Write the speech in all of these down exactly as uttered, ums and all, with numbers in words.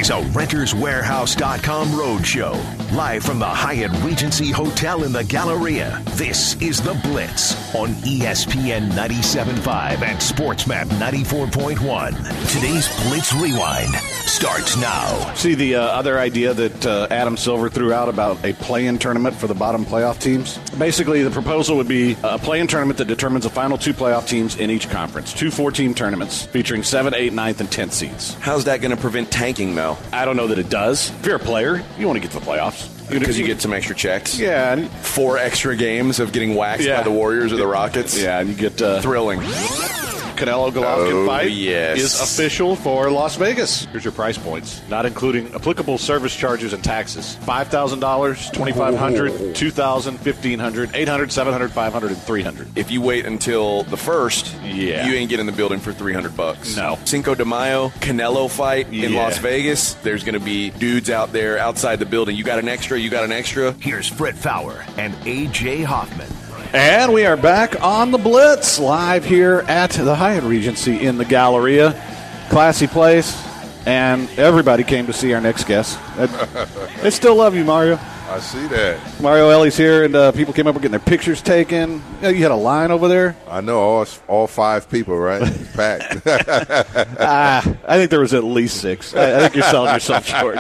is a Renters Warehouse dot com roadshow. Live from the Hyatt Regency Hotel in the Galleria, this is The Blitz on E S P N ninety-seven point five and SportsMap ninety-four point one. Today's Blitz Rewind starts now. See the uh, other idea that uh, Adam Silver threw out about a play-in tournament for the bottom playoff teams? Basically, the proposal would be a play-in tournament that determines the final two playoff teams in each conference. Two four-team tournaments featuring seventh, eighth, ninth, and tenth seeds. How's that going to prevent tanking, though? I don't know that it does. If you're a player, you want to get to the playoffs. Because you get some extra checks. Yeah. And Four extra games of getting waxed yeah. by the Warriors or the Rockets. Yeah, and you get... Uh, Thrilling. Canelo Golovkin oh, fight yes. is official for Las Vegas. Here's your price points, not including applicable service charges and taxes. five thousand dollars, twenty-five hundred dollars, two thousand dollars, fifteen hundred dollars, eight hundred dollars, seven hundred dollars, five hundred dollars, and three hundred dollars. If you wait until the first, yeah. you ain't getting in the building for three hundred bucks. No. Cinco de Mayo, Canelo fight in yeah. Las Vegas. There's going to be dudes out there outside the building. You got an extra, you got an extra. Here's Fred Fowler and A J Hoffman. And we are back on the Blitz, live here at the Hyatt Regency in the Galleria. Classy place, and everybody came to see our next guest. They still love you, Mario. I see that. Mario Ellie's here, and uh, people came up and getting their pictures taken. You know, you had a line over there. I know, all, all five people, right? It's packed. ah, I think there was at least six. I, I think you're selling yourself short.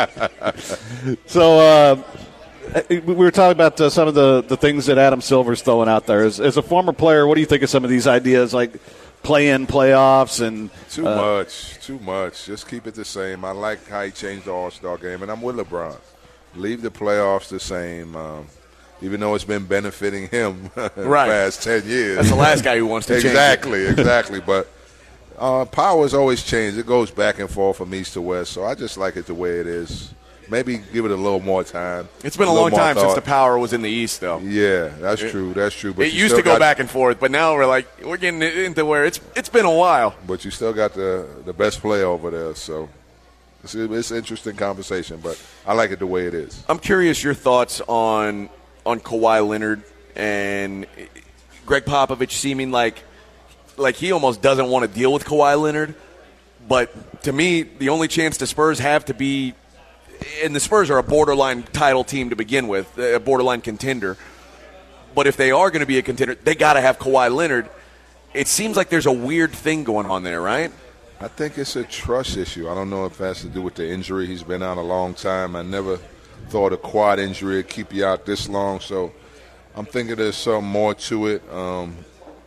So, uh, we were talking about uh, some of the, the things that Adam Silver's throwing out there. As, as a former player, what do you think of some of these ideas, like play-in playoffs? and Too uh, much, too much. Just keep it the same. I like how he changed the All-Star game, and I'm with LeBron. Leave the playoffs the same, um, even though it's been benefiting him right. the past ten years. That's the last guy who wants to exactly, change it. Exactly, But uh, power has always changed. It goes back and forth from east to west, so I just like it the way it is. Maybe give it a little more time. It's been a, a long time since the power was in the East, though. Yeah, that's it, true. That's true. But it used to go got, back and forth, but now we're like we're getting into where it's it's been a while. But you still got the the best player over there, so it's it's an interesting conversation. But I like it the way it is. I'm curious your thoughts on on Kawhi Leonard and Greg Popovich seeming like like he almost doesn't want to deal with Kawhi Leonard. But to me, the only chance the Spurs have to be. And the Spurs are a borderline title team to begin with, a borderline contender. But if they are going to be a contender, they got to have Kawhi Leonard. It seems like there's a weird thing going on there, right? I think it's a trust issue. I don't know if it has to do with the injury. He's been out a long time. I never thought a quad injury would keep you out this long. So I'm thinking there's something more to it, um,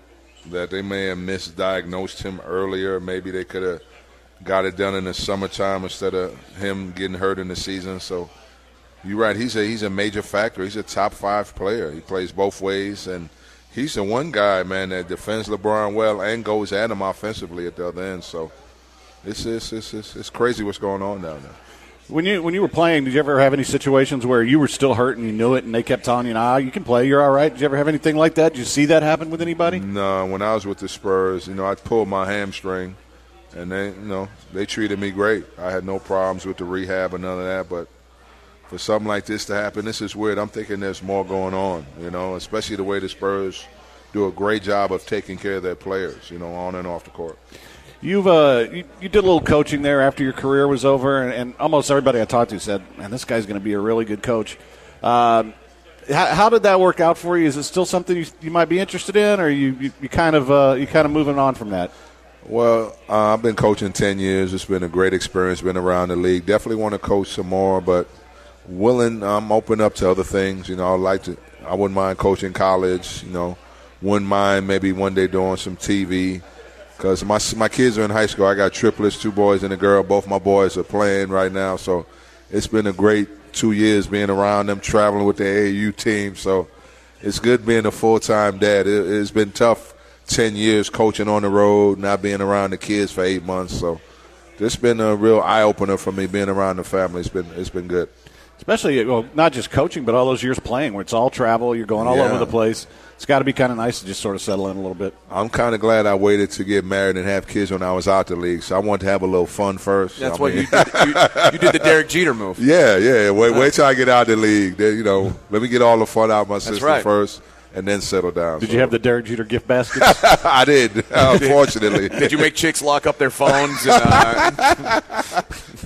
that they may have misdiagnosed him earlier. Maybe they could have got it done in the summertime instead of him getting hurt in the season. So you're right. He's a he's a major factor. He's a top five player. He plays both ways, and he's the one guy, man, that defends LeBron well and goes at him offensively at the other end. So it's it's it's it's, it's crazy what's going on down there. When you when you were playing, did you ever have any situations where you were still hurt and you knew it, and they kept telling you, "Nah, you can play. You're all right." Did you ever have anything like that? Did you see that happen with anybody? No. When I was with the Spurs, you know, I pulled my hamstring. And they, you know, they treated me great. I had no problems with the rehab or none of that. But for something like this to happen, this is weird. I'm thinking there's more going on, you know, especially the way the Spurs do a great job of taking care of their players, you know, on and off the court. You've uh, you, you did a little coaching there after your career was over, and, and almost everybody I talked to said, man, this guy's going to be a really good coach. Um, how, how did that work out for you? Is it still something you, you might be interested in, or you, you, you kind of uh, you kind of moving on from that? Well, uh, I've been coaching ten years. It's been a great experience, been around the league. Definitely want to coach some more, but willing, I'm open up to other things. You know, I'd like to, I wouldn't mind coaching college, you know, wouldn't mind maybe one day doing some T V. Because my, my kids are in high school. I got triplets, two boys and a girl. Both my boys are playing right now, so it's been a great two years being around them, traveling with the A A U team. So it's good being a full-time dad. It, it's been tough. ten years coaching on the road, not being around the kids for eight months. So this has been a real eye-opener for me, being around the family. It's been it's been good. Especially, well, not just coaching, but all those years playing where it's all travel, you're going all yeah. over the place. It's got to be kind of nice to just sort of settle in a little bit. I'm kind of glad I waited to get married and have kids when I was out the league. So I wanted to have a little fun first. That's I what mean, you did. You, you did the Derek Jeter move. Yeah, yeah. Wait, wait till I get out the league. Then, you know, let me get all the fun out of my system right. first. And then settle down. Did so. you have the Derek Jeter gift baskets? I did, unfortunately. Did you make chicks lock up their phones? And, uh,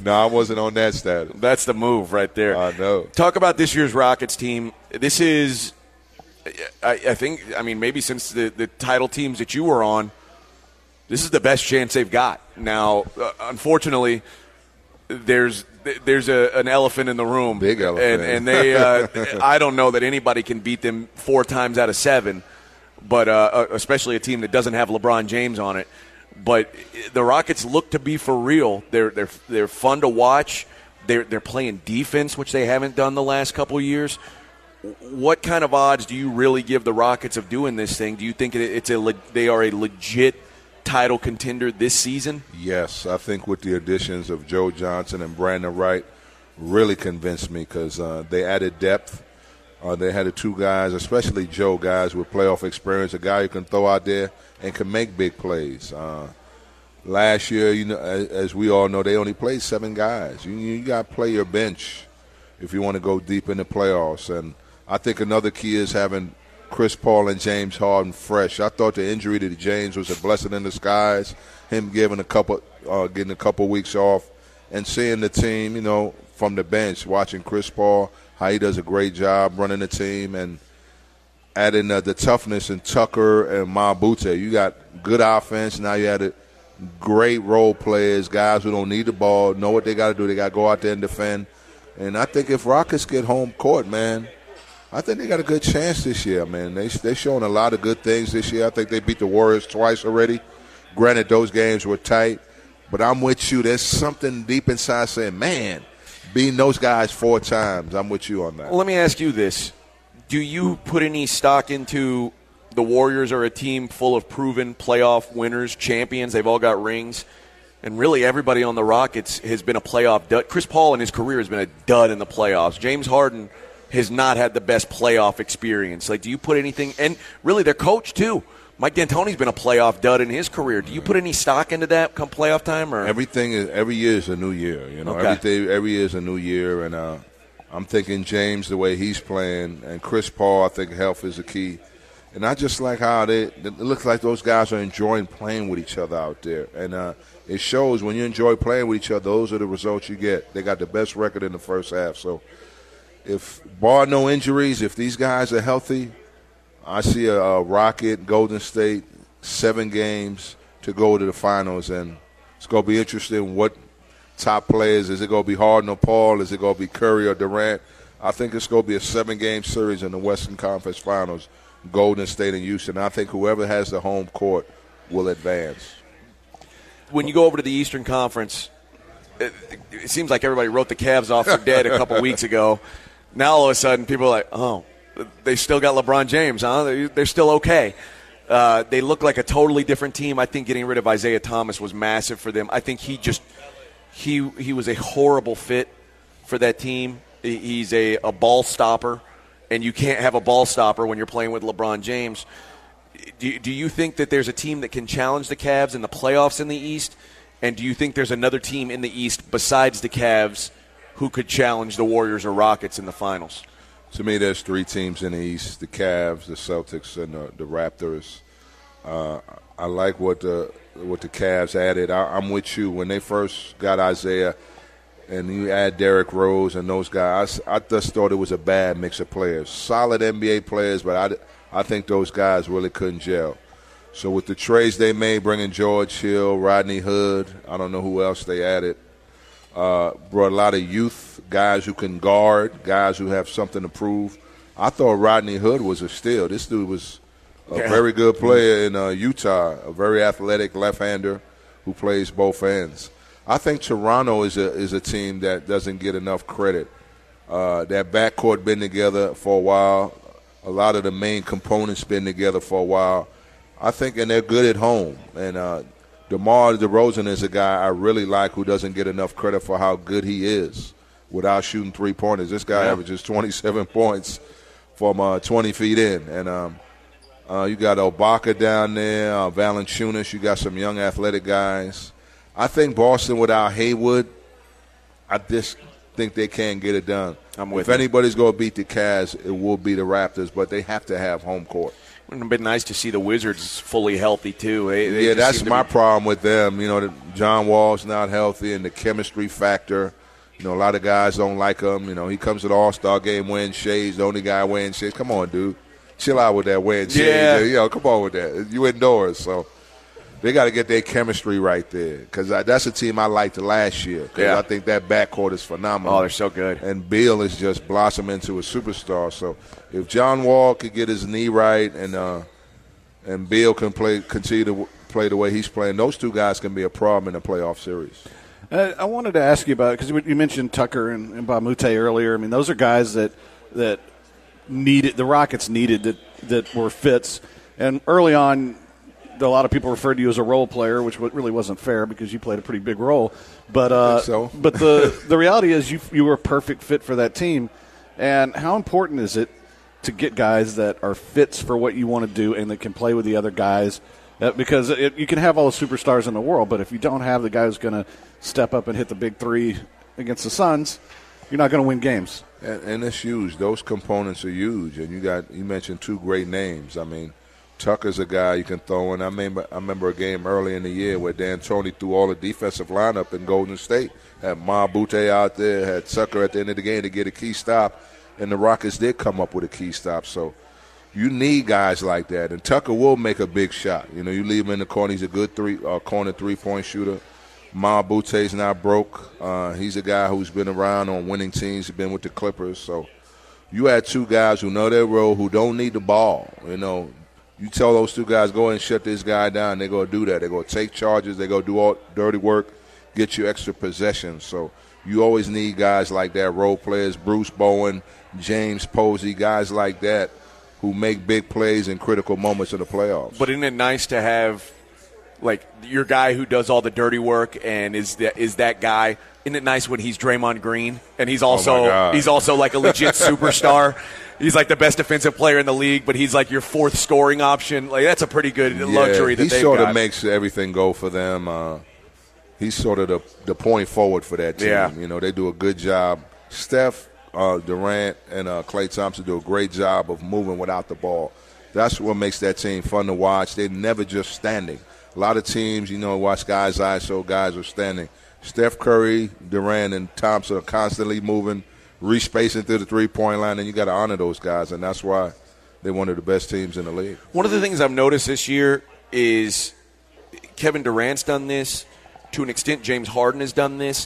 No, I wasn't on that status. That's the move right there. I know. Talk about this year's Rockets team. This is, I, I think, I mean, maybe since the, the title teams that you were on, this is the best chance they've got. Now, uh, unfortunately, there's there's a, an elephant in the room. Big elephant. And, and they, uh, I don't know that anybody can beat them four times out of seven, but uh, especially a team that doesn't have LeBron James on it. But the Rockets look to be for real. They're they're they're fun to watch. They're they're playing defense, which they haven't done the last couple of years. What kind of odds do you really give the Rockets of doing this thing? Do you think it's a they are a legit title contender this season? Yes, I think with the additions of Joe Johnson and Brandon Wright really convinced me because uh, they added depth. Uh, they had the two guys, especially Joe, guys with playoff experience, a guy who can throw out there and can make big plays. Uh, last year, you know, as, as we all know, they only played seven guys. You, you got to play your bench if you want to go deep in the playoffs. And I think another key is having Chris Paul and James Harden fresh. I thought the injury to James was a blessing in disguise. Him giving a couple, uh, getting a couple weeks off, and seeing the team, you know, from the bench, watching Chris Paul, how he does a great job running the team, and adding uh, the toughness in Tucker and Mabute. You got good offense. Now you added great role players, guys who don't need the ball, know what they got to do. They got to go out there and defend. And I think if Rockets get home court, man, I think they got a good chance this year, man. They, they're showing a lot of good things this year. I think they beat the Warriors twice already. Granted, those games were tight. But I'm with you. There's something deep inside saying, man, beating those guys four times, I'm with you on that. Well, let me ask you this. Do you put any stock into the Warriors are a team full of proven playoff winners, champions? They've all got rings. And really everybody on the Rockets has been a playoff dud. Chris Paul in his career has been a dud in the playoffs. James Harden has not had the best playoff experience. Like, do you put anything – and really their coach too. Mike D'Antoni's been a playoff dud in his career. Do you put any stock into that come playoff time? Or everything is every year is a new year. You know, okay. every day, every year is a new year, and uh, I'm thinking James the way he's playing, and Chris Paul. I think health is the key, and I just like how they. It looks like those guys are enjoying playing with each other out there, and uh, it shows when you enjoy playing with each other. Those are the results you get. They got the best record in the first half, so. If, bar no injuries, if these guys are healthy, I see a, a Rocket, Golden State, seven games to go to the finals, and it's going to be interesting what top players. Is it going to be Harden or Paul? Is it going to be Curry or Durant? I think it's going to be a seven-game series in the Western Conference Finals, Golden State and Houston. I think whoever has the home court will advance. When you go over to the Eastern Conference, it, it seems like everybody wrote the Cavs off for dead a couple weeks ago. Now all of a sudden people are like, oh, they still got LeBron James, huh? They're still okay. Uh, they look like a totally different team. I think getting rid of Isaiah Thomas was massive for them. I think he just he he was a horrible fit for that team. He's a, a ball stopper, and you can't have a ball stopper when you're playing with LeBron James. Do, do you think that there's a team that can challenge the Cavs in the playoffs in the East? And do you think there's another team in the East besides the Cavs who could challenge the Warriors or Rockets in the finals? To me, there's three teams in the East, the Cavs, the Celtics, and the, the Raptors. Uh, I like what the what the Cavs added. I, I'm with you. When they first got Isaiah and you add Derrick Rose and those guys, I, I just thought it was a bad mix of players. Solid N B A players, but I, I think those guys really couldn't gel. So with the trades they made, bringing George Hill, Rodney Hood, I don't know who else they added, Uh, brought a lot of youth, guys who can guard, guys who have something to prove. I thought Rodney Hood was a steal. This dude was a yeah. very good player in uh, Utah, a very athletic left-hander who plays both ends. I think Toronto is a is a team that doesn't get enough credit. Uh, that backcourt been together for a while. A lot of the main components been together for a while. I think, and they're good at home. And uh, DeMar DeRozan is a guy I really like who doesn't get enough credit for how good he is without shooting three-pointers. This guy yeah. averages twenty-seven points from uh, twenty feet in. And um, uh, you got Ibaka down there, uh, Valanciunas. You got some young athletic guys. I think Boston without Hayward, I just think they can't get it done. I'm with if you. anybody's going to beat the Cavs, it will be the Raptors, but they have to have home court. It would have been nice to see the Wizards fully healthy, too. They, they yeah, that's my be- problem with them. You know, the, John Wall's not healthy, and the chemistry factor. You know, a lot of guys don't like him. You know, he comes to the All-Star game wearing shades, the only guy wearing shades. Come on, dude. Chill out with that wearing shades. Yeah. You know, come on with that. You indoors, so they got to get their chemistry right there, because that's a team I liked last year, because Yeah. I think that backcourt is phenomenal. Oh, they're so good. And Beal is just blossomed into a superstar. So if John Wall could get his knee right and uh, and Beal can play, continue to play the way he's playing, those two guys can be a problem in a playoff series. Uh, I wanted to ask you about it because you mentioned Tucker and, and Bamute earlier. I mean, those are guys that that needed the Rockets needed that that were fits. And early on, a lot of people referred to you as a role player, which really wasn't fair because you played a pretty big role. But uh, I think so. but the the reality is you you were a perfect fit for that team. And how important is it to get guys that are fits for what you want to do and that can play with the other guys? Uh, because it, you can have all the superstars in the world, but if you don't have the guy who's going to step up and hit the big three against the Suns, you're not going to win games. And, and it's huge. Those components are huge. And you got you mentioned two great names. I mean, Tucker's a guy you can throw in. I remember, I remember a game early in the year where D'Antoni threw all the defensive lineup in Golden State. Had Ma Bute out there, had Tucker at the end of the game to get a key stop, and the Rockets did come up with a key stop. So you need guys like that. And Tucker will make a big shot. You know, you leave him in the corner. He's a good three uh, corner three-point shooter. Ma Bute's not broke. Uh, he's a guy who's been around on winning teams. He's been with the Clippers. So you had two guys who know their role, who don't need the ball. You know, you tell those two guys, go and shut this guy down, they're going to do that. They're going to take charges. They're going to do all dirty work, get you extra possessions. So you always need guys like that, role players, Bruce Bowen, James Posey, guys like that who make big plays in critical moments in the playoffs. But isn't it nice to have, like, your guy who does all the dirty work and is that is that guy? Isn't it nice when he's Draymond Green and he's also Oh my God. he's also like a legit superstar? He's like the best defensive player in the league, but he's like your fourth scoring option. Like, that's a pretty good luxury that he they've sort got. of makes everything go for them. Uh, he's sort of the the point forward for that team. Yeah. You know, they do a good job. Steph, uh, Durant, and uh, Klay Thompson do a great job of moving without the ball. That's what makes that team fun to watch. They're never just standing. A lot of teams, you know, watch guys' eyes so guys are standing. Steph Curry, Durant, and Thompson are constantly moving, respacing through the three-point line, and you got to honor those guys, and that's why they're one of the best teams in the league. One of the things I've noticed this year is Kevin Durant's done this. To an extent, James Harden has done this.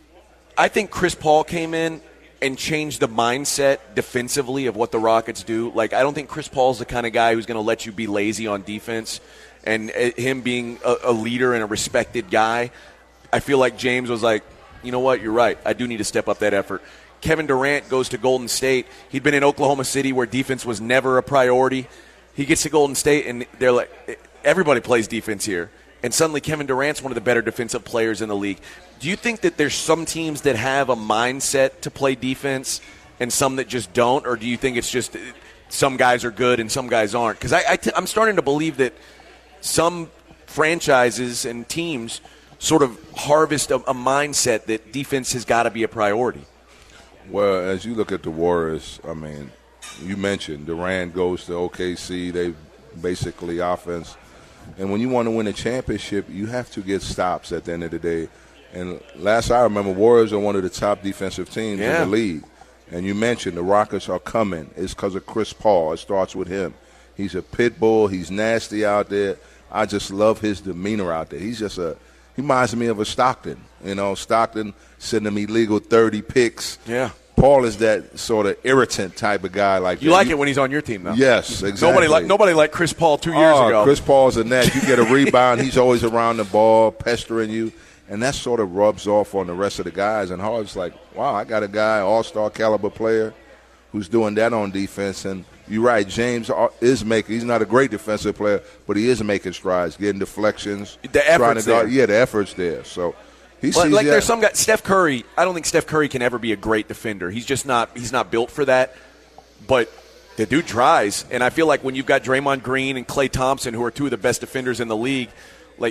I think Chris Paul came in and changed the mindset defensively of what the Rockets do. Like, I don't think Chris Paul's the kind of guy who's going to let you be lazy on defense. And uh, him being a, a leader and a respected guy, I feel like James was like, you know what, you're right. I do need to step up that effort. Kevin Durant goes to Golden State. He'd been in Oklahoma City where defense was never a priority. He gets to Golden State, and they're like, everybody plays defense here. And suddenly Kevin Durant's one of the better defensive players in the league. Do you think that there's some teams that have a mindset to play defense and some that just don't? Or do you think it's just some guys are good and some guys aren't? Because I, I t- I'm starting to believe that some franchises and teams sort of harvest a, a mindset that defense has got to be a priority. Well, as you look at the Warriors, I mean, you mentioned Durant goes to O K C. They basically offense. And when you want to win a championship, you have to get stops at the end of the day. And last I remember, Warriors are one of the top defensive teams Yeah. in the league. And you mentioned the Rockets are coming. It's because of Chris Paul. It starts with him. He's a pit bull. He's nasty out there. I just love his demeanor out there. He's just a – he reminds me of a Stockton. You know, Stockton sending him illegal thirty picks. Yeah. Paul is that sort of irritant type of guy. Like You that. like You- it when he's on your team, though. Yes, exactly. Nobody like nobody like Chris Paul two years oh, ago. Chris Paul's a net. You get a rebound, he's always around the ball, pestering you, and that sort of rubs off on the rest of the guys. And Harden's like, wow, I got a guy, all-star caliber player, who's doing that on defense. And you're right, James is making. He's not a great defensive player, but he is making strides, getting deflections. The trying effort's to guard- there. Yeah, the effort's there. So. He But sees like that. there's some guy, Steph Curry. I don't think Steph Curry can ever be a great defender. He's just not. He's not built for that. But the dude tries, and I feel like when you've got Draymond Green and Klay Thompson, who are two of the best defenders in the league, like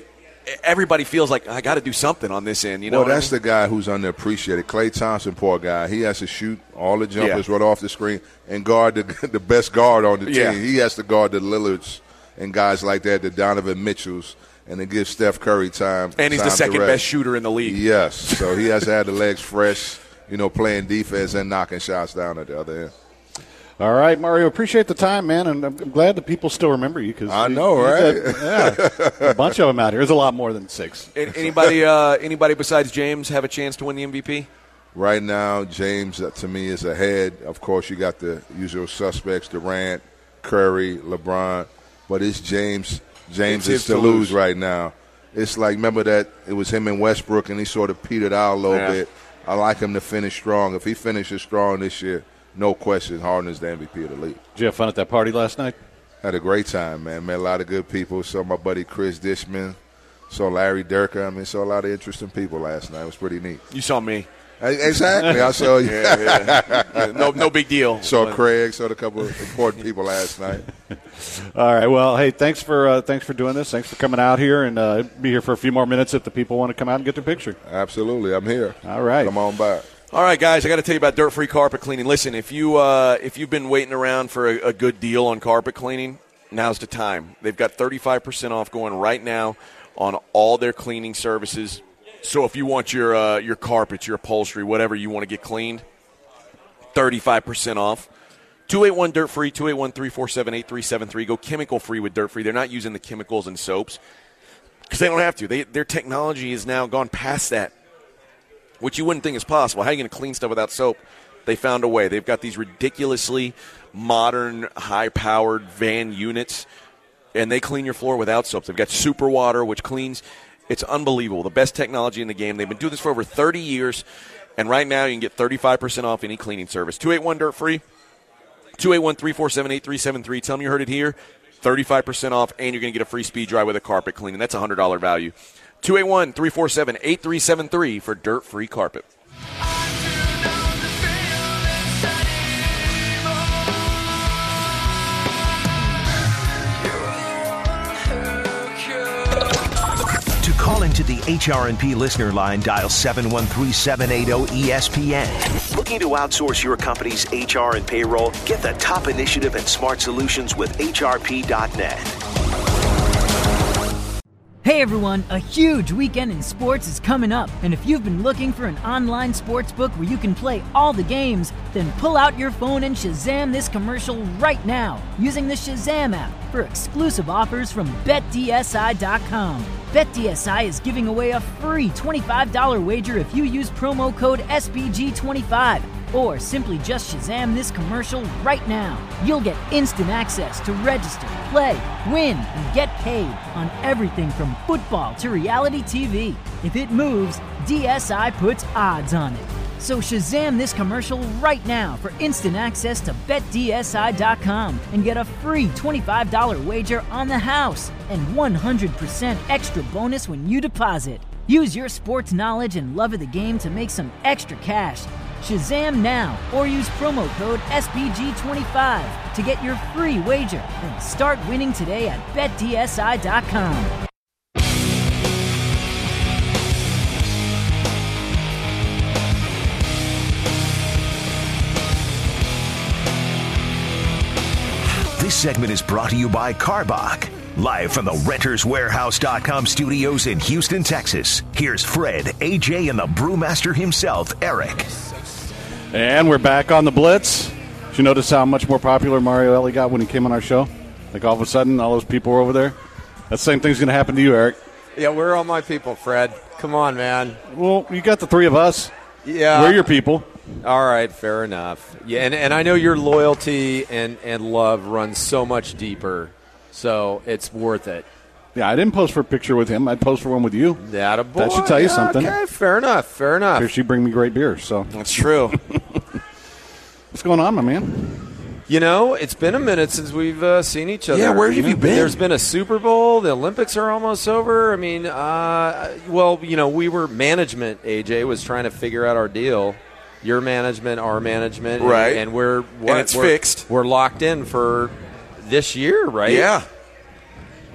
everybody feels like I got to do something on this end. You know, well, what that's I mean? the guy who's underappreciated. Klay Thompson, poor guy. He has to shoot all the jumpers Yeah. right off the screen and guard the, the best guard on the team. Yeah. He has to guard the Lillards and guys like that, the Donovan Mitchells, and to give Steph Curry time. And he's time the second to rest. best shooter in the league. Yes, so he has to have the legs fresh, you know, playing defense and knocking shots down at the other end. All right, Mario, appreciate the time, man, and I'm glad that people still remember you. Cause I you, know, you right? got, yeah, a bunch of them out here. There's a lot more than six. Anybody, uh, anybody besides James have a chance to win the M V P? Right now, James, uh, to me, is ahead. Of course, you got the usual suspects, Durant, Curry, LeBron, but it's James. James It's is to to lose. lose right now. It's like, remember that it was him and Westbrook, and he sort of petered out a little Yeah. bit. I like him to finish strong. If he finishes strong this year, no question, Harden is the M V P of the league. Did you have fun at that party last night? Had a great time, man. Met a lot of good people. Saw my buddy Chris Dishman. Saw Larry Durker. I mean, saw a lot of interesting people last night. It was pretty neat. You saw me. Exactly. I saw you. Yeah, yeah. No, no big deal. Saw But- Craig. Saw a couple of important people last night. All right. Well, hey, thanks for uh, thanks for doing this. Thanks for coming out here, and uh, be here for a few more minutes if the people want to come out and get their picture. Absolutely. I'm here. All right. Come on by. All right, guys, I got to tell you about Dirt Free Carpet Cleaning. Listen, if you uh, if you've been waiting around for a, a good deal on carpet cleaning, now's the time. They've got thirty-five percent off going right now on all their cleaning services. So if you want your uh, your carpets, your upholstery, whatever you want to get cleaned, thirty-five percent off. two eight one dirt free, two eight one, three four seven, eight three seven three. Go chemical free with Dirt Free. They're not using the chemicals and soaps because they don't have to. They, their technology has now gone past that, which you wouldn't think is possible. How are you going to clean stuff without soap? They found a way. They've got these ridiculously modern, high-powered van units, and they clean your floor without soap. They've got super water, which cleans. It's unbelievable. The best technology in the game. They've been doing this for over thirty years, and right now you can get thirty-five percent off any cleaning service. two eight one dirt free, two eight one, three four seven, eight three seven three. Tell them you heard it here. thirty-five percent off, and you're going to get a free speed dry with a carpet cleaning. That's a one hundred dollars value. two eight one, three four seven, eight three seven three for Dirt Free Carpet. To call into the H R and P listener line, dial seven one three, seven eight zero, E S P N. Looking to outsource your company's H R and payroll? Get the top initiative and smart solutions with H R P dot net. Hey everyone, a huge weekend in sports is coming up, and if you've been looking for an online sports book where you can play all the games, then pull out your phone and Shazam this commercial right now using the Shazam app for exclusive offers from Bet D S I dot com. Bet D S I is giving away a free twenty-five dollars wager if you use promo code S B G twenty-five. Or simply just Shazam this commercial right now. You'll get instant access to register, play, win, and get paid on everything from football to reality T V. If it moves, D S I puts odds on it. So Shazam this commercial right now for instant access to Bet D S I dot com and get a free twenty-five dollars wager on the house and one hundred percent extra bonus when you deposit. Use your sports knowledge and love of the game to make some extra cash. Shazam now or use promo code S B G twenty-five to get your free wager and start winning today at Bet D S I dot com. This segment is brought to you by Carbach. Live from the Renters Warehouse dot com studios in Houston, Texas. Here's Fred, A J, and the brewmaster himself, Eric. And we're back on the Blitz. Did you notice how much more popular Mario Ellie got when he came on our show? Like all of a sudden, all those people were over there. That same thing's going to happen to you, Eric. Yeah, we're all my people, Fred. Come on, man. Well, you got the three of us. Yeah. We're your people. All right, fair enough. Yeah, and, and I know your loyalty and, and love runs so much deeper, so it's worth it. Yeah, I didn't post for a picture with him. I'd post for one with you. That a boy. That should tell you Yeah, something. Okay, fair enough, fair enough. Here, she bring me great beer. So That's true. what's going on, my man? You know, it's been a minute since we've uh, seen each other. Yeah, where have you been? There's been a Super Bowl. The Olympics are almost over. I mean, uh, well, you know, we were management. A J was trying to figure out our deal. Your management, our management, and- Right. And, we're what, And it's we're, fixed. We're locked in for this year, right? Yeah.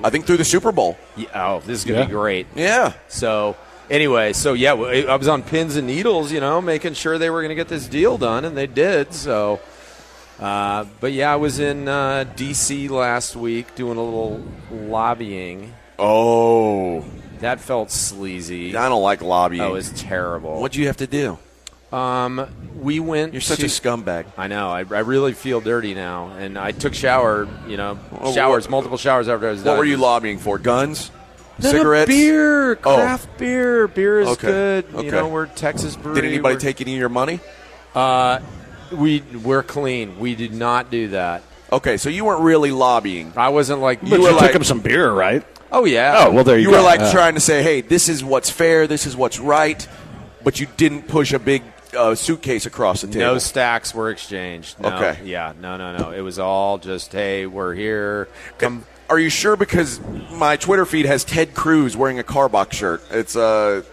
I think through the Super Bowl. Yeah, oh, this is going to Yeah. be great. Yeah. So anyway, so yeah, I was on pins and needles, you know, making sure they were going to get this deal done, and they did. So, uh, but yeah, I was in uh, D C last week doing a little lobbying. Oh. That felt sleazy. I don't like lobbying. That was terrible. What'd you have to do? Um, we went. You're such to, a scumbag. I know. I, I really feel dirty now, and I took shower. You know, Oh, showers, what- multiple showers after I was done. What were you lobbying for? Guns? No, no, Cigarettes? beer, Oh. craft beer. Beer is Okay. good. Okay. You know, we're Texas brewery. Did anybody We're- take any of your money? Uh, we we're clean. We did not do that. Okay, so you weren't really lobbying. I wasn't like But You you, were took like- him some beer, right? Oh yeah. Oh, well, there you, You go. were like Yeah. trying to say, hey, this is what's fair, this is what's right, but you didn't push a big uh, suitcase across the table. No stacks were exchanged. No. Okay. Yeah. No. No. No. It was all just, hey, we're here. Come. Are you sure? Because my Twitter feed has Ted Cruz wearing a Carbach shirt. It's uh,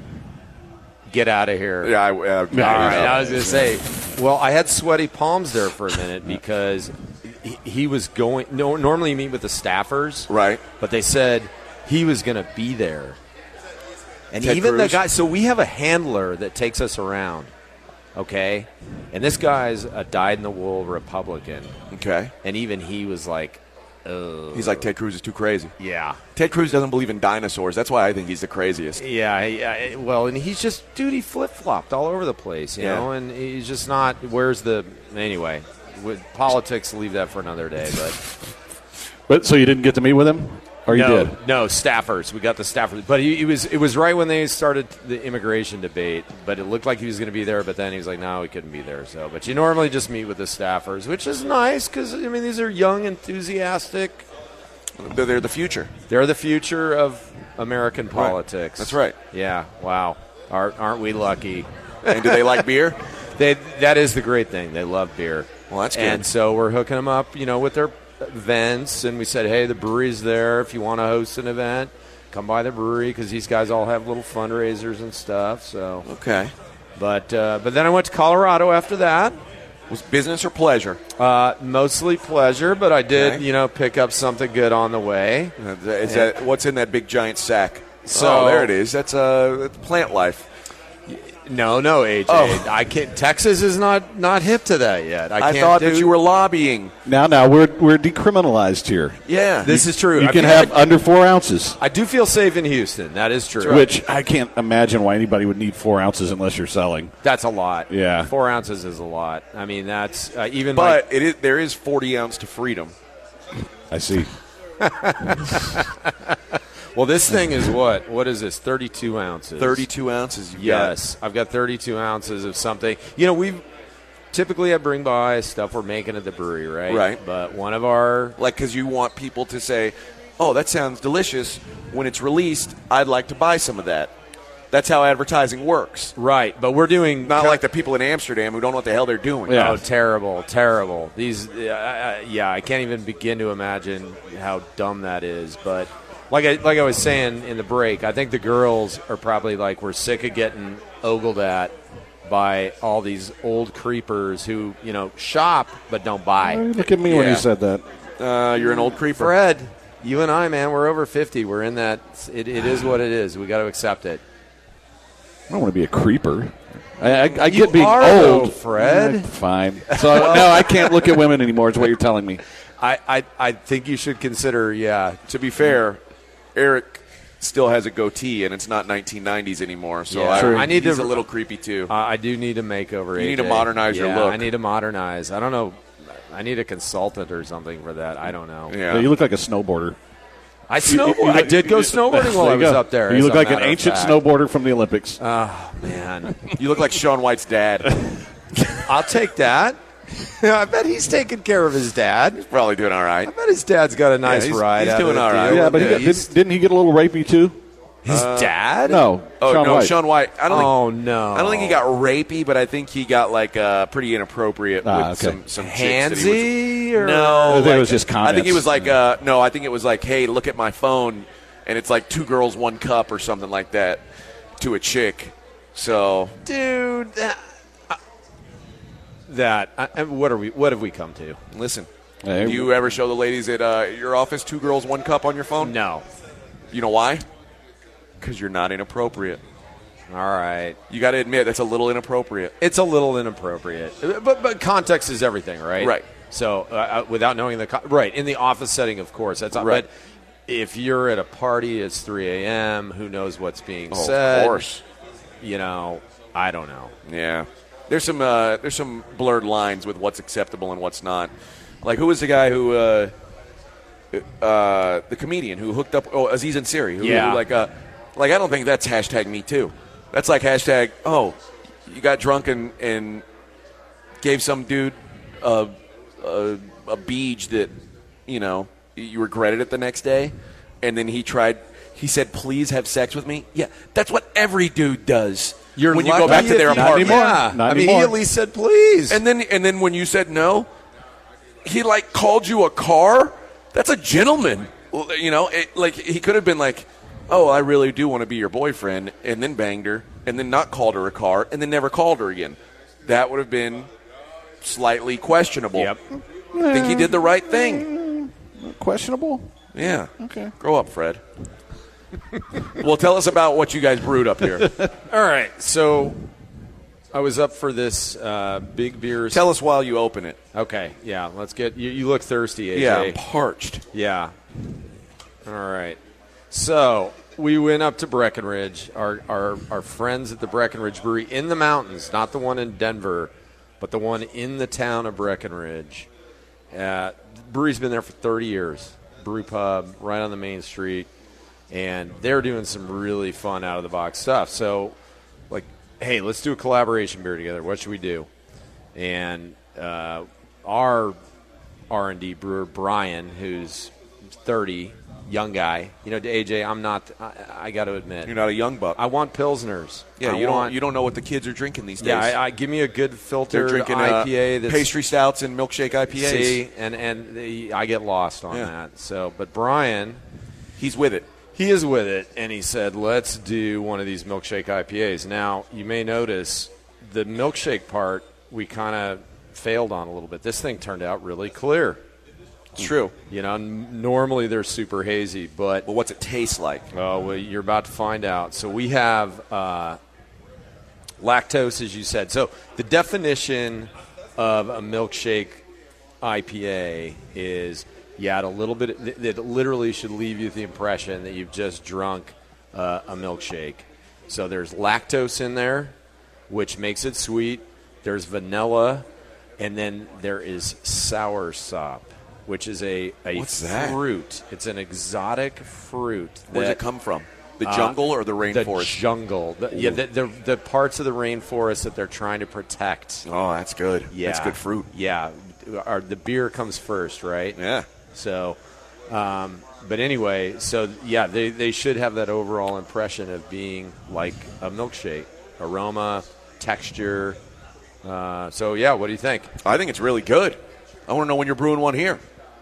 Get out of here. yeah. I, uh, All right, I was going to say, well, I had sweaty palms there for a minute because he, he was going. No, normally you meet with the staffers, right. but they said he was going to be there. And Ted even the Cruz? guy, so we have a handler that takes us around, okay? And this guy's a dyed-in-the-wool Republican, Okay. and even he was like, Ugh. He's like, Ted Cruz is too crazy. yeah. Ted Cruz doesn't believe in dinosaurs. That's why I think he's the craziest. Yeah, yeah. Well, and he's just, dude, he flip-flopped all over the place, you Yeah. know, and he's just not, where's the, anyway, with politics, leave that for another day, but. But so you didn't get to meet with him, or you no, did? No, staffers. We got the staffers. But he, he was, it was right when they started the immigration debate, but it looked like he was going to be there, but then he was like, no, he couldn't be there. So, but you normally just meet with the staffers, which is nice because, I mean, these are young, enthusiastic. They're, they're the future. They're the future of American politics. That's right. Yeah, wow. Aren't, aren't we lucky? And do they like beer? They, that is the great thing. They love beer. Well, that's good. And so we're hooking them up, you know, with their events. And we said, hey, the brewery's there. If you want to host an event, come by the brewery because these guys all have little fundraisers and stuff. So, Okay. but uh, but then I went to Colorado after that. Was business or pleasure? Uh, mostly pleasure, but I did, Okay. you know, pick up something good on the way. Uh, Is that what's in that big giant sack? So- oh, there it is. That's uh, that's plant life. No, no, A J. Oh. I can't. Texas is not not hip to that yet. I, I, can't thought do, that you were lobbying. Now, now we're we're decriminalized here. Yeah. This is true. You I can mean, have I, under four ounces, I do feel safe in Houston. That is true. which I can't imagine why anybody would need four ounces unless you're selling. That's a lot. Yeah. Four ounces is a lot. I mean, that's uh, even. but like, it is there is forty ounce to freedom. I see. well, this thing is what? What is this? Thirty-two ounces. Thirty-two ounces. You've Yes, I've got thirty-two ounces of something. You know, we typically I bring by stuff we're making at the brewery, right? Right. But one of our got. Like, because you want people to say, "Oh, that sounds delicious." When it's released, I'd like to buy some of that. That's how advertising works. right, but we're doing Not like the people in Amsterdam who don't know what the hell they're doing. Yeah. Oh, terrible, terrible. These, uh, uh, yeah, I can't even begin to imagine how dumb that is. But like I, like I was saying in the break, I think the girls are probably like, we're sick of getting ogled at by all these old creepers who, you know, shop but don't buy. Look at me when Yeah. you said that. Uh, you're an old creeper. Fred, you and I, man, we're over fifty. We're in that. It, it is what it is. We got to accept it. I don't want to be a creeper. I, I, I You get being are, old, though, Fred. Eh, fine. So no, I can't look at women anymore. Is what you're telling me. I, I, I think you should consider, yeah. To be fair, Eric still has a goatee, and it's not nineteen nineties anymore. So Yeah. I, True. I need he's to- a little creepy too. Uh, I do need a makeover. You need to A J. modernize your Yeah, look. I need to modernize. I don't know. I need a consultant or something for that. I don't know. yeah. You look like a snowboarder. I snowboard. I did go snowboarding while I There you was go. up there. You as look a like an matter of ancient fact. snowboarder from the Olympics. Oh man, You look like Shaun White's dad. I'll take that. I bet he's taking care of his dad. Probably doing all right. I bet his dad's got a nice he's- ride. he's out of doing the all right. deal. yeah, but he yeah, got, He's- didn't, didn't he get a little rapey too? his dad. No. Oh Shaun no, White. Shaun White. I don't. Oh think, no. I don't think he got rapey, but I think he got like uh, pretty inappropriate Ah, with okay. some some chicks that he was- handsy or No, I think it like- was just I think he comments. was like, uh, no, I think it was like, hey, look at my phone, and it's like two girls, one cup, or something like that, to a chick. So dude. That, uh, that I, I- what are we? What have we come to? listen, Hey, Do you ever show the ladies at uh, your office two girls, one cup on your phone? No. You know why? Because you're not inappropriate. All right. You got to admit that's a little inappropriate. It's a little inappropriate, but but context is everything, right? Right. So uh, without knowing the con- right in the office setting, of course, that's Right. But if you're at a party, it's three a.m. Who knows what's being Oh, said? of course. You know, I don't know. Yeah. There's some uh, there's some blurred lines with what's acceptable and what's not. Like, who was the guy who, uh, uh, the comedian who hooked up, oh, Aziz Ansari. Who, Yeah. Who, like, uh, like, I don't think that's hashtag me too. That's like hashtag, oh, you got drunk and, and gave some dude a, a, a beach that, you know, you regretted it the next day. And then he tried, he said, please have sex with me. Yeah, that's what every dude does. You're when you lucky go back to if their you- apartment. anymore. Yeah. Not I mean, anymore. he at least said please. And then and then when you said no, he like called you a car. That's a gentleman. Well, you know, it, like he could have been like, "Oh, I really do want to be your boyfriend," and then banged her, and then not called her a car, and then never called her again. That would have been slightly questionable. Yep. I think he did the right thing. Questionable? Yeah. Okay. Grow up, Fred. Well, tell us about what you guys brewed up here. All right. So I was up for this uh, big beers. Tell us while you open it. Okay. Yeah. Let's get you. You look thirsty, A J. Yeah, I'm parched. Yeah. All right. So we went up to Breckenridge. Our, our our friends at the Breckenridge Brewery in the mountains, not the one in Denver, but the one in the town of Breckenridge. Uh, the brewery's been there for thirty years. Brew pub right on the main street, and they're doing some really fun out of the box stuff. So, like, hey, let's do a collaboration beer together. What should we do? And uh, our R and D brewer Brian, who's thirty, young guy. You know, A J, I'm not. I, I got to admit, You're not a young buck. I want pilsners. Yeah, I you want, don't you don't know what the kids are drinking these days. Yeah, I, I give me a good They're filtered drinking I P A. uh, That's, pastry stouts and milkshake I P As. See, and and the, I get lost on Yeah. that. So, but Brian, He's with it. he is with it, and he said, "Let's do one of these milkshake I P As." Now, you may notice the milkshake part we kind of failed on a little bit. This thing turned out really clear. It's true. You know, n- normally they're super hazy, but But what's it taste like? oh, well, you're about to find out. So we have uh, lactose, as you said. So the definition of a milkshake I P A is you add a little bit. Th- that literally should leave you with the impression that you've just drunk uh, a milkshake. So there's lactose in there, which makes it sweet. There's vanilla, and then there is soursop, which is a, a What's that? fruit. It's an exotic fruit. Where does that- it come from? The uh, jungle or the The rainforest? jungle. The, yeah, the, the, the parts of the rainforest that they're trying to protect. oh, that's good. Yeah. That's good fruit. Yeah. Our, the beer comes first, right? Yeah. So, um, but anyway, so yeah, they, they should have that overall impression of being like a milkshake. Aroma, texture. Uh, so, yeah, what do you think? I think it's really good. I want to know when you're brewing one here.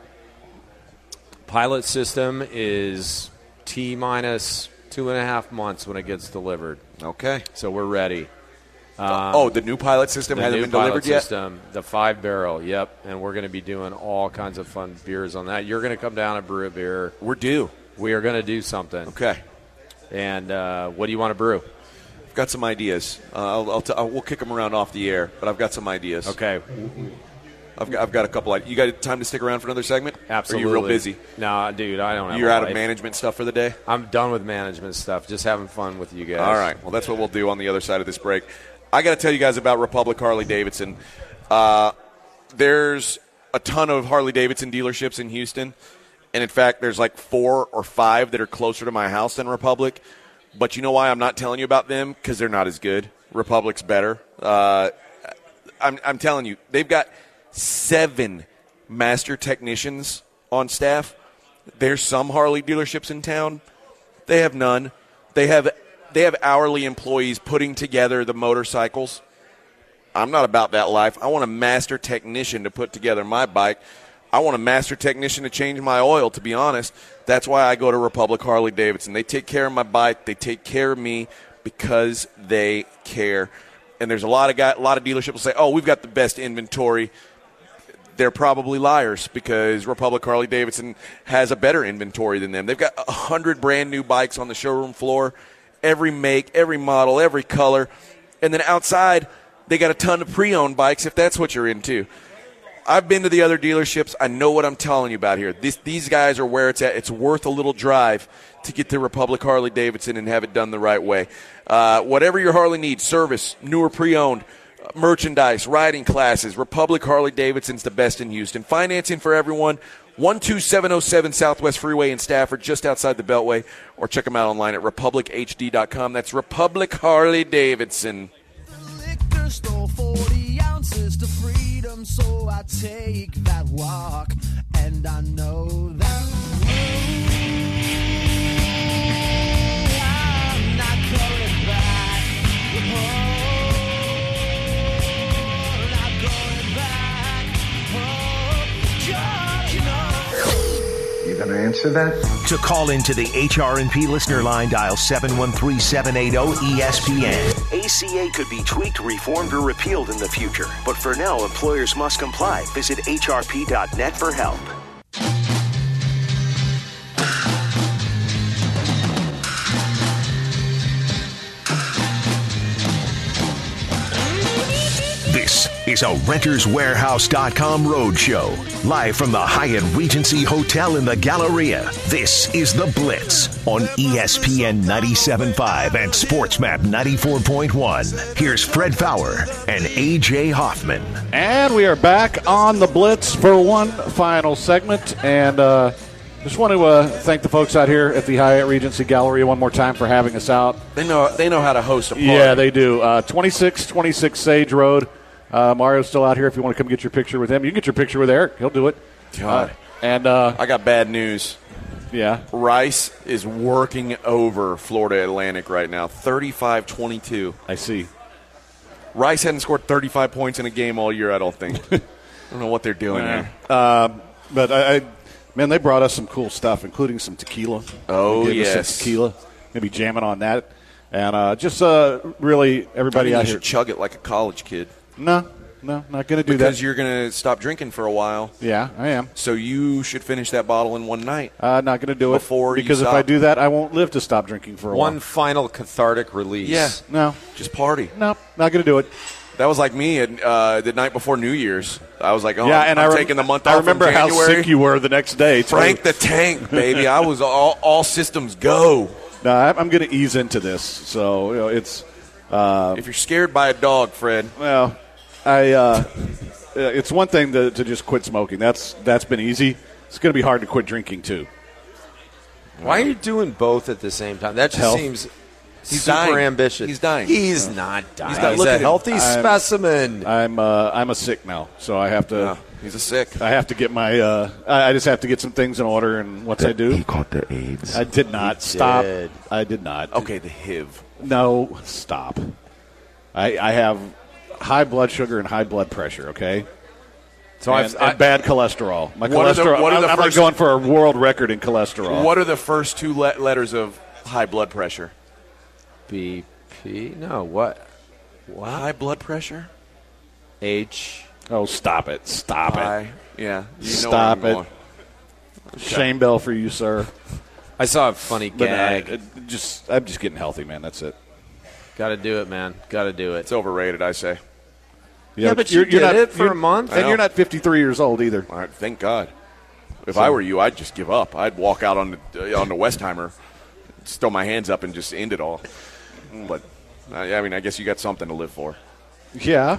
Pilot system is T minus two and a half months when it gets delivered. Okay. So we're ready. oh, the new pilot system The hasn't new been delivered pilot yet? system, the five barrel, yep. And we're going to be doing all kinds of fun beers on that. You're going to come down and brew a beer. We're due. We are going to do something. Okay. And uh, what do you want to brew? I've got some ideas. Uh, I'll, I'll t- I'll, we'll kick them around off the air, but I've got some ideas. Okay, I've got, I've got a couple. Of, you got time to stick around for another segment? absolutely. Or are you real busy? No, dude, I don't have You're a out of life. management stuff for the day? I'm done with management stuff. Just having fun with you guys. All right. Well, that's what we'll do on the other side of this break. I got to tell you guys about Republic Harley Davidson. Uh, there's a ton of Harley Davidson dealerships in Houston. And, in fact, there's like four or five that are closer to my house than Republic. But you know why I'm not telling you about them? Because they're not as good. Republic's better. Uh, I'm, I'm telling you, they've got seven master technicians on staff. There's some Harley dealerships in town. They have none. They have they have hourly employees putting together the motorcycles. I'm not about that life. I want a master technician to put together my bike. I want a master technician to change my oil, to be honest. That's why I go to Republic Harley Davidson. They take care of my bike. They take care of me because they care. And there's a lot of guy, a lot of dealerships will say, oh, we've got the best inventory. they're probably liars because Republic Harley Davidson has a better inventory than them. They've got one hundred brand new bikes on the showroom floor, every make, every model, every color. And then outside, they got a ton of pre-owned bikes if that's what you're into. I've been to the other dealerships. I know what I'm telling you about here. This, these guys are where it's at. It's worth a little drive to get to Republic Harley Davidson and have it done the right way. Uh, whatever your Harley needs, service, newer pre-owned, merchandise, riding classes, Republic Harley Davidson's the best in Houston. Financing for everyone, one two seven oh seven Southwest Freeway in Stafford, just outside the Beltway, or check them out online at republic h d dot com. That's Republic Harley Davidson. The liquor store, forty ounces to freedom, so I take that walk, and I know that I'm not going back. Oh. You gonna answer that? To call into the H R and P listener line, dial seven one three, seven eight zero, E S P N. A C A could be tweaked, reformed, or repealed in the future. But for now, employers must comply. Visit H R P dot net for help. This is a Renters Warehouse dot com roadshow. Live from the Hyatt Regency Hotel in the Galleria. This is The Blitz on E S P N ninety-seven point five and SportsMap ninety-four point one. Here's Fred Fowler and A J Hoffman. And we are back on The Blitz for one final segment. And uh, just want to uh, thank the folks out here at the Hyatt Regency Galleria one more time for having us out. They know they know how to host a party. Yeah, they do. Uh, twenty-six twenty-six Sage Road. Uh, Mario's still out here if you want to come get your picture with him. You can get your picture with Eric. He'll do it. God. Uh, and uh, I got bad news. Yeah. Rice is working over Florida Atlantic right now, thirty-five twenty-two. I see. Rice hadn't scored thirty-five points in a game all year, I don't think. I don't know what they're doing Yeah. there. Um, but, I, I, man, they brought us some cool stuff, including some tequila. Oh, They gave us yes. some tequila. Maybe jamming on that. And uh, just uh, really everybody I mean, out you here. should chug it like a college kid. No, no, not going to do Because that. you're going to stop drinking for a while. Yeah, I am. So you should finish that bottle in one night. Uh, not going to do it. Before you because if stop. I do that, I won't live to stop drinking for a One while. final cathartic release. Yeah. No, Just party. no, not going to do it. That was like me at, uh, the night before New Year's. I was like, oh, yeah, I'm, and I'm I rem- taking the month I off remember from how January. sick you were the next day. too. Frank the Tank, baby. I was all, all systems go. No, I- I'm going to ease into this. So you know, it's uh, If you're scared by a dog, Fred, well, I. Uh, it's one thing to, to just quit smoking. That's that's been easy. It's going to be hard to quit drinking too. Why are you doing both at the same time? That just Health. seems He's super dying. ambitious. He's dying. He's not dying. He's He's, not- look a at him. healthy I'm- specimen. I'm uh, I'm a sick now, so I have to. no, he's a sick. I have to get my. Uh, I, I just have to get some things in order, and once I do, caught the AIDS. I did not stop. did. I did not. Okay, the H I V. No, stop. I, I have high blood sugar and high blood pressure. Okay. So and, I've, and I, bad cholesterol. My What are the- cholesterol. what are the I'm, I'm first- going for a world record in cholesterol. What are the first two le- letters of high blood pressure? B P. No, what? What? High blood pressure? H. Oh, stop it! Stop it! High. Yeah. You know Stop where I'm it. going. Shame bell for you, sir. I saw a funny But uh, gag. it- just, I'm just getting healthy, man. That's it. Got to do it, man. Got to do it. It's overrated, I say. Yeah, but you did it for you're- a month. and I you're know. not fifty-three years old either. All right, thank God. If I were you, I'd just give up. I'd walk out on the on the Westheimer, just throw my hands up, and just end it all. But I I mean, I guess you got something to live for. Yeah,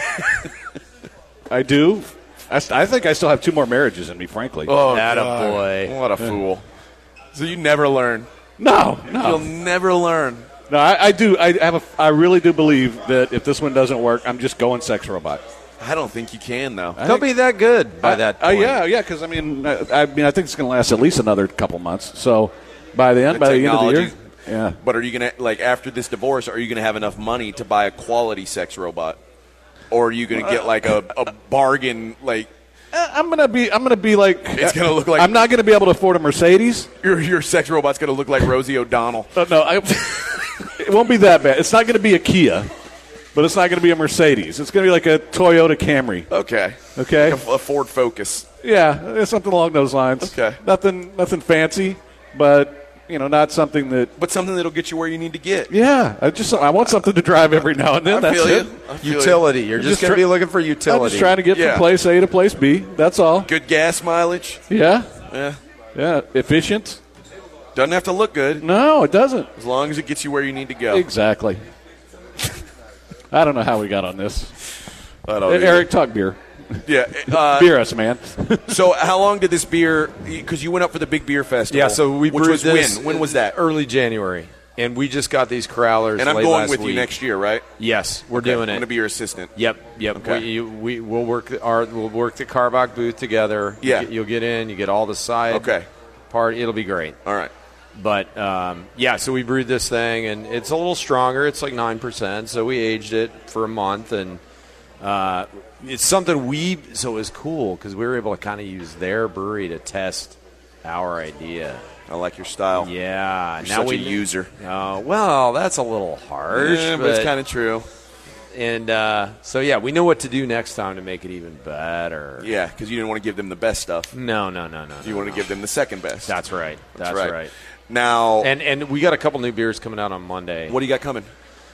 I do. I, st- I think I still have two more marriages in me, frankly. Oh, Attaboy. what a fool! So you never learn. no, You'll no, never learn. no. I, I do. I have. A, I really do believe that if this one doesn't work, I'm just going sex robot. I don't think you can though. Don't be that good by that Uh, point. yeah, yeah. Because I mean, I, I mean, I think it's going to last at least another couple months. So by the end, The by the end of the year, technology- yeah. But are you gonna like after this divorce? Are you gonna have enough money to buy a quality sex robot, or are you gonna get like a, a bargain? Like Uh, I'm gonna be. I'm gonna be like. It's gonna look like- I'm not gonna be able to afford a Mercedes. your your sex robot's gonna look like Rosie O'Donnell. Uh, no, I, it won't be that bad. It's not gonna be a Kia, but it's not going to be a Mercedes. It's going to be like a Toyota Camry. Okay. Okay. Like a, a Ford Focus. Yeah, something along those lines. Okay. Nothing, nothing fancy, but you know, not something that. But something that'll get you where you need to get. Yeah, I just I want something to drive every now and then. I That's feel it. you. I feel Utility. You're just, just going to try- be looking for utility. I'm just trying to get Yeah. from place A to place B. That's all. Good gas mileage. Yeah, Yeah. yeah. Efficient? Doesn't have to look good No, it doesn't. as long as it gets you where you need to go. Exactly. I don't know how we got on this. I don't Eric, talk beer. Yeah. Uh, Beer us, man. So how long did this beer? Because you went up for the big beer festival. Yeah, so we which brewed was this when? When was that? Early January, and we just got these crowlers. And I'm late going last with week. you next year, right? Yes, we're Okay, doing I'm it. going to be your assistant. Yep, yep. Okay. We, you, we we'll work our we'll work the Carbach booth together. Yeah. You get, you'll get in. You get all the side. Okay. Part. It'll be great. All right. But um, yeah, so we brewed this thing, and it's a little stronger. It's like nine percent. So we aged it for a month, and uh, it's something we. So it was cool because we were able to kind of use their brewery to test our idea. I like your style. Yeah, You're now such we a user. Oh well, that's a little harsh, Yeah, but it's kind of true. And uh, so yeah, we know what to do next time to make it even better. Yeah, because you didn't want to give them the best stuff. No, no, no, no. You no, want to no. give them the second best. That's right. That's, That's right. right. Now, And and we got a couple new beers coming out on Monday. what do you got coming?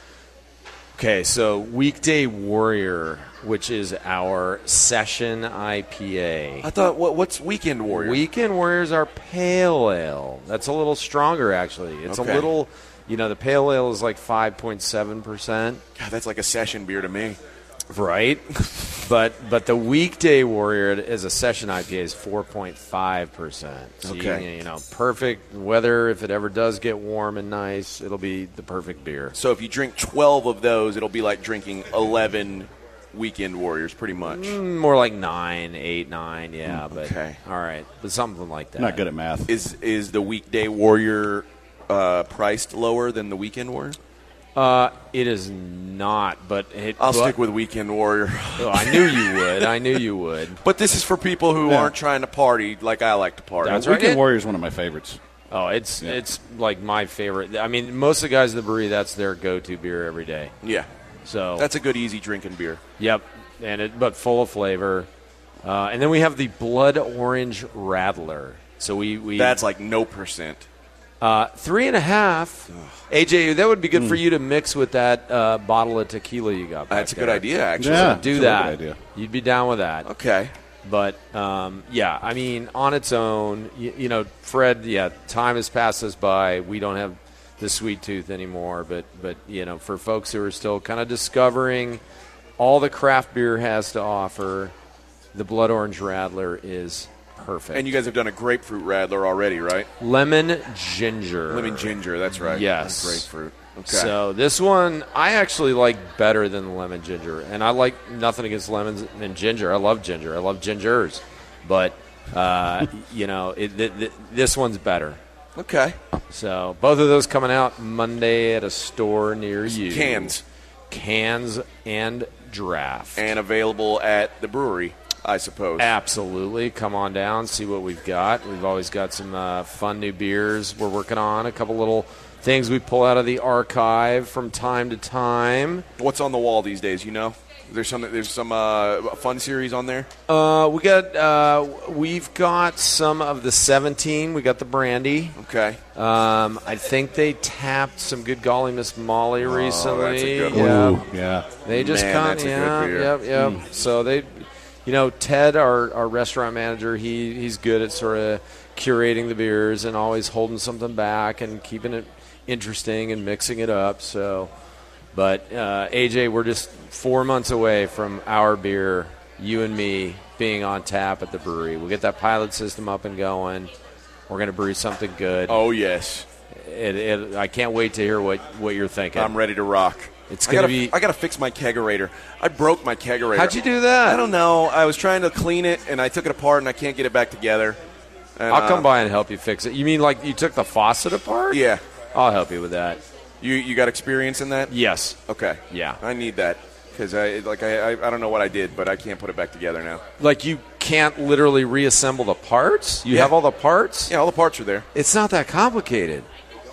Okay, so Weekday Warrior, which is our session I P A. I thought, what, what's Weekend Warrior? Weekend Warriors are pale ale. That's a little stronger, actually. It's Okay. a little, you know, the pale ale is like five point seven percent. God, that's like a session beer to me. Right. but but the Weekday Warrior as a session I P A is four point five percent. So Okay. you, you know, perfect weather. If it ever does get warm and nice, it'll be the perfect beer. So if you drink twelve of those, it'll be like drinking eleven Weekend Warriors, pretty much. Mm, More like nine, eight, nine, yeah. But okay. all right, but something like that. Not good at math. Is is the Weekday Warrior uh, priced lower than the Weekend Warrior? Uh, it is not, but it, I'll but- stick with Weekend Warrior. Oh, I knew you would. I knew you would. But this is for people who Yeah. aren't trying to party like I like to party. That's right. Weekend Warrior is one of my favorites. Oh, it's it's like my favorite. I mean, most of the guys at the brewery, that's their go-to beer every day. Yeah, So that's a good, easy drinking beer. Yep, and it but full of flavor. Uh, and then we have the Blood Orange Rattler. So we, we That's like no percent. uh, three and a half. A J, that would be good for you to mix with that uh, bottle of tequila you got. Back That's a good there. idea, actually. Yeah. Do It's a that. really good idea. You'd be down with that. Okay. But um, yeah, I mean, on its own, you, you know, Fred. Yeah, time has passed us by. We don't have the sweet tooth anymore. But but you know, for folks who are still kind of discovering all the craft beer has to offer, the Blood Orange Rattler is perfect. And you guys have done a grapefruit Rattler already, right? lemon ginger. Lemon ginger, that's right. Yes. Grapefruit. Okay. So this one I actually like better than the lemon ginger, and I like nothing against lemons and ginger. I love ginger. I love gingers, but uh, you know it, th- th- this one's better. okay. So both of those coming out Monday at a store near you. Cans. Cans and draft. And available at the brewery, I suppose. Absolutely. Come on down, see what we've got. We've always got some uh, fun new beers we're working on, a couple little things we pull out of the archive from time to time. What's on the wall these days, you know? There's some there's some uh, fun series on there. Uh, we got uh, we've got some of the seventeen. We got the brandy. Okay. Um, I think they tapped some good Golly Miss Molly recently. Oh, that's a good one. Yeah. Ooh, yeah. They just Man, kind that's of a good yeah, beer. yep, yep. So they, you know, Ted, our, our restaurant manager, he he's good at sort of curating the beers and always holding something back and keeping it interesting and mixing it up. So, but uh, A J, we're just four months away from our beer, you and me, being on tap at the brewery. We'll get that pilot system up and going. We're going to brew something good. Oh, yes. It, it, I can't wait to hear what, what you're thinking. I'm ready to rock. It's I gonna gotta, be- I got to fix my kegerator. I broke my kegerator. How'd you do that? I don't know. I was trying to clean it, and I took it apart, and I can't get it back together. And, I'll come uh, by and help you fix it. You mean like you took the faucet apart? Yeah. I'll help you with that. You you got experience in that? Yes. Okay. Yeah. I need that because I like I, I I don't know what I did, but I can't put it back together now. Like you can't literally reassemble the parts? You Yeah. have all the parts? Yeah, all the parts are there. It's not that complicated.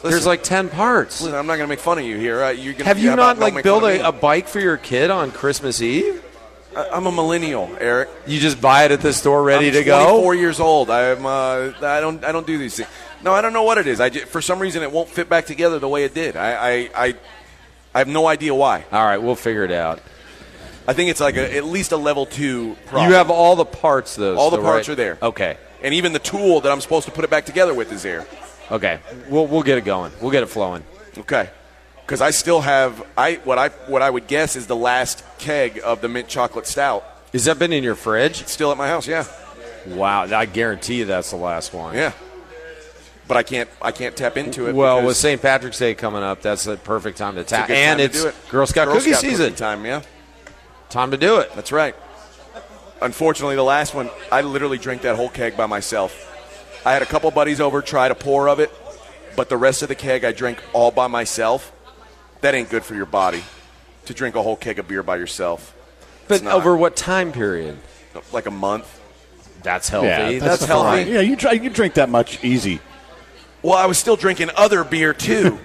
There's like ten parts. Listen, I'm not going to make fun of you here. Uh, you're gonna, Have you how not about like make build fun of a, me? a bike for your kid on Christmas Eve? I, I'm a millennial, Eric. You just buy it at the store ready I'm to go? twenty-four years old. I'm. Uh, I don't. I don't do these things. No, I don't know what it is. I just, for some reason it won't fit back together the way it did. I. I. I, I have no idea why. All right, we'll figure it out. I think it's like a, at least a level two problem. You have all the parts, though. all the still, parts right? are there. Okay. And even the tool that I'm supposed to put it back together with is there. Okay. We'll we'll get it going. We'll get it flowing. Okay. Because I still have I what I what I would guess is the last keg of the mint chocolate stout. Has that been in your fridge? It's still at my house. Yeah. Wow. I guarantee you that's the last one. Yeah. But I can't I can't tap into it. Well, because with Saint Patrick's Day coming up, that's the perfect time to it's a tap. good And time it's to do it. Girl Scout Girl cookie Scout season. cookie time. Yeah. Time to do it. That's right. Unfortunately, the last one, I literally drank that whole keg by myself. I had a couple buddies over, tried a pour of it, but the rest of the keg I drank all by myself. That ain't good for your body, to drink a whole keg of beer by yourself. But It's not. over what time period? Like a month. That's healthy. Yeah, that's fine. healthy. Yeah, you, try, you drink that much easy. Well, I was still drinking other beer, too.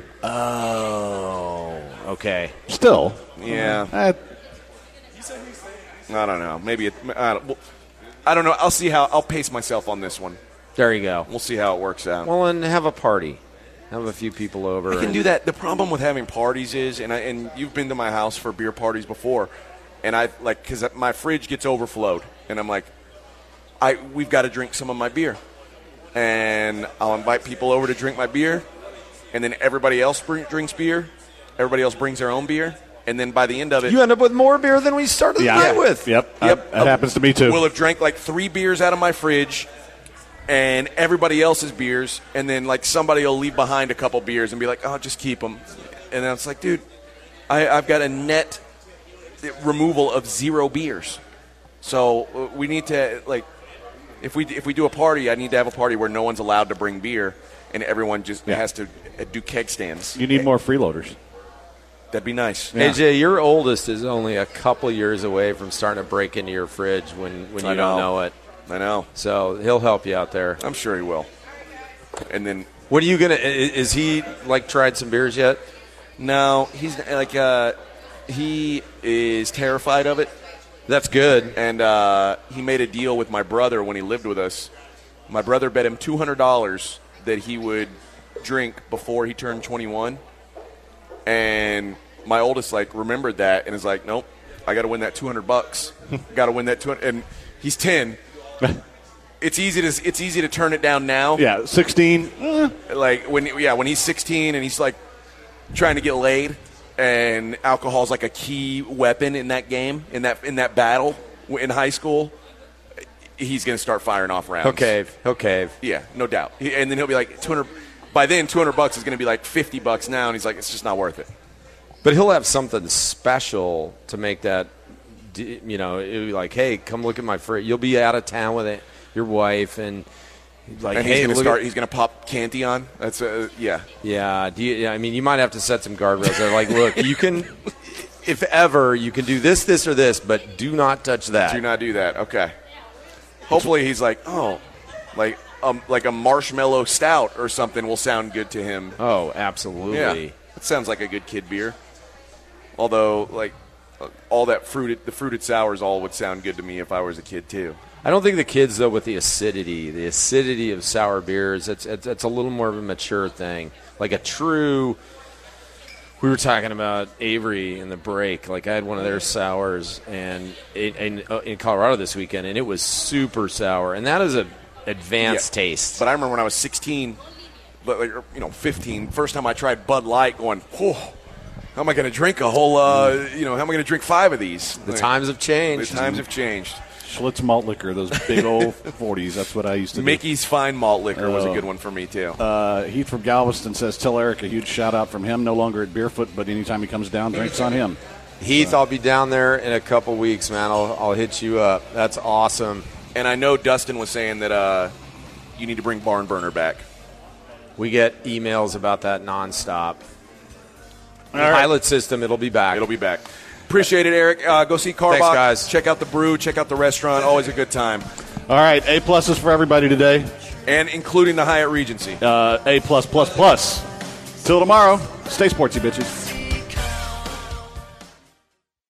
Oh, okay. Still. Yeah. Uh, I don't know. Maybe it, I don't, well, I don't know. I'll see how, I'll pace myself on this one. There you go. We'll see how it works out. Well, and have a party. Have a few people over. I can and- do that. The problem with having parties is, and I, and you've been to my house for beer parties before, and I like because my fridge gets overflowed, and I'm like, I we've got to drink some of my beer, and I'll invite people over to drink my beer, and then everybody else bring, drinks beer, everybody else brings their own beer, and then by the end of it, You end up with more beer than we started the yeah. night with. Yep. Yep. That, that happens to me, too. we'll have drank like three beers out of my fridge. And everybody else's beers, and then like somebody will leave behind a couple beers and be like, "Oh, just keep them." And then it's like, dude, I, I've got a net removal of zero beers, so uh, we need to like, if we if we do a party, I need to have a party where no one's allowed to bring beer, and everyone just Yeah. has to uh, do keg stands. You need more freeloaders. That'd be nice. Yeah. A J, your oldest is only a couple years away from starting to break into your fridge when, when you I don't know. know it. I know. So he'll help you out there. I'm sure he will. And then What are you gonna? i- Is he like tried some beers yet? no, he's like uh, he is terrified of it. That's good. And uh, he made a deal with my brother when he lived with us. My brother bet him two hundred dollars that he would drink before he turned twenty-one. And my oldest, like, remembered that and is like, nope, I got to win that two hundred bucks. Got to win that two hundred. And he's ten. It's easy to it's easy to turn it down now. Yeah, sixteen. Eh. Like when yeah when he's sixteen and he's like trying to get laid, and alcohol's like a key weapon in that game in that in that battle in high school. He's going to start firing off rounds. He'll cave. He'll cave. Yeah, no doubt. He- And then he'll be like two hundred. By then, two hundred bucks is going to be like fifty bucks now, and he's like, it's just not worth it. But he'll have something special to make that. d- You know, it'll be like, hey, come look at my fridge. You'll be out of town with it, your wife, and like, And hey, he's going to look start. at- He's going to pop Canty on. That's uh, yeah. Yeah, do you, yeah, I mean, you might have to set some guardrails there. Like, look, you can, if ever, you can do this, this, or this, but do not touch that. Do not do that. Okay. Hopefully, he's like, oh, like um, like a marshmallow stout or something will sound good to him. Oh, absolutely. Yeah, it sounds like a good kid beer. Although, like, uh, all that fruited, the fruited sours all would sound good to me if I was a kid too. I don't think the kids, though, with the acidity, the acidity of sour beers, it's, it's, it's a little more of a mature thing. Like a true, we were talking about Avery in the break. Like I had one of their sours and in, in, uh, in Colorado this weekend, and it was super sour. And that is a advanced Yeah. taste. But I remember when I was sixteen, but like, you know, fifteen, first time I tried Bud Light, going, whoa, how am I going to drink a whole, uh, you know, how am I going to drink five of these? the times have The changed. times have changed. Schlitz malt liquor, those big old forties. That's what I used to Mickey's Fine Malt Liquor was a Oh. good one for me too. do. Uh, Heath from Galveston says, tell Eric a huge shout-out from him. No longer at Beerfoot, but anytime he comes down, drinks on him. Heath, I'll be down there in a couple weeks, man. I'll, I'll hit you up. That's awesome. And I know Dustin was saying that uh, you need to bring Barn Burner back. We get emails about that nonstop. The right. pilot system, it'll be back. It'll be back. Appreciate it, Eric. Uh, go see Carbach. Thanks, guys. Check out the brew. Check out the restaurant. Always a good time. All right, A-pluses for everybody today. And including the Hyatt Regency. Uh, A plus plus plus. Till tomorrow, stay sportsy, bitches.